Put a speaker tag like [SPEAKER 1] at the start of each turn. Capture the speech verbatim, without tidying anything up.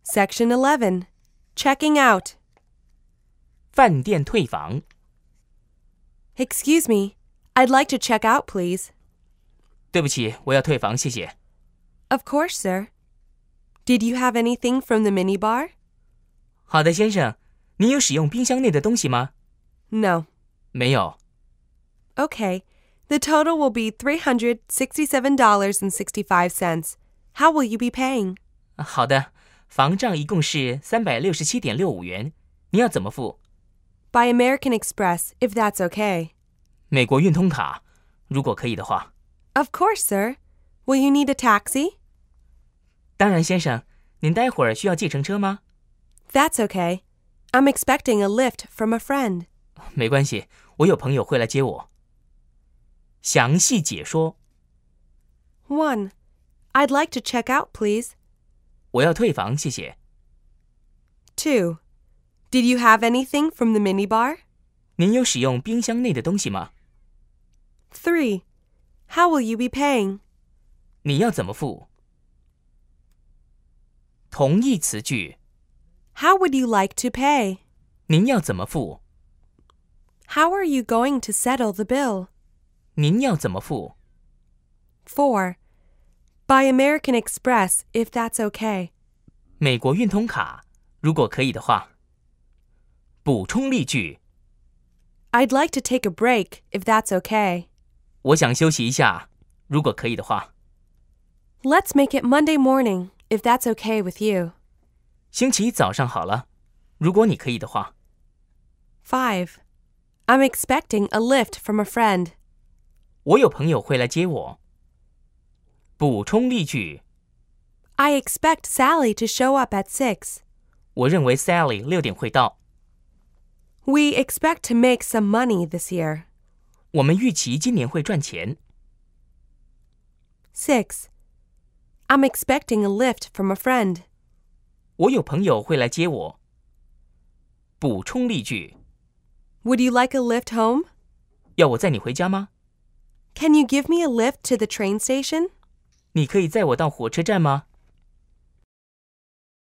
[SPEAKER 1] Section eleven. Checking out.
[SPEAKER 2] 饭店退房。
[SPEAKER 1] Excuse me, I'd like to check out, please.
[SPEAKER 2] 对不起，我要退房，谢谢。
[SPEAKER 1] Of course, sir. Did you have anything from the minibar?
[SPEAKER 2] 好的，先生，您有使用冰箱内的东西吗？
[SPEAKER 1] No.
[SPEAKER 2] 没有。
[SPEAKER 1] Okay, the total will be three hundred sixty-seven dollars and sixty-five cents. How will you be paying?
[SPEAKER 2] 好的，房账一共是三百六十七点六五元，您要怎么付？
[SPEAKER 1] By American Express, if that's okay.
[SPEAKER 2] 美国运通卡，如果可以的话。
[SPEAKER 1] Of course, sir. Will you need a taxi?
[SPEAKER 2] 当然，先生，您待会儿需要计程车吗？
[SPEAKER 1] That's okay. I'm expecting a lift from a friend.
[SPEAKER 2] 没关系，我有朋友会来接我。详细解说。
[SPEAKER 1] one. I'd like to check out, please.
[SPEAKER 2] 我要退房，谢谢。
[SPEAKER 1] two. Did you have anything from the minibar?
[SPEAKER 2] 您有使用冰箱内的东西吗？
[SPEAKER 1] three. How will you be paying?
[SPEAKER 2] 你要怎么付？同义词句。
[SPEAKER 1] How would you like to pay?
[SPEAKER 2] 您要怎么付？
[SPEAKER 1] How are you going to settle the bill?
[SPEAKER 2] 您要怎么付？
[SPEAKER 1] four. By American Express, if that's okay.
[SPEAKER 2] 美国运通卡，如果可以的话。补充例句。
[SPEAKER 1] I'd like to take a break, if that's okay.
[SPEAKER 2] 我想休息一下，如果可以的话。
[SPEAKER 1] Let's make it Monday morning, if that's okay with you.
[SPEAKER 2] 星期一早上好了，如果你可以的话。
[SPEAKER 1] five. I'm expecting a lift from a friend.
[SPEAKER 2] 我有朋友会来接我。补充例句。
[SPEAKER 1] I expect Sally to show up at six.
[SPEAKER 2] 我认为 Sally 六点会到。
[SPEAKER 1] We expect to make some money this year.
[SPEAKER 2] 我们预期今年会赚钱。
[SPEAKER 1] six. I'm expecting a lift from a friend.
[SPEAKER 2] 我有朋友会来接我。补充例句。
[SPEAKER 1] Would you like a lift home?
[SPEAKER 2] 要我载你回家吗？
[SPEAKER 1] Can you give me a lift to the train station?
[SPEAKER 2] 你可以载我到火车站吗？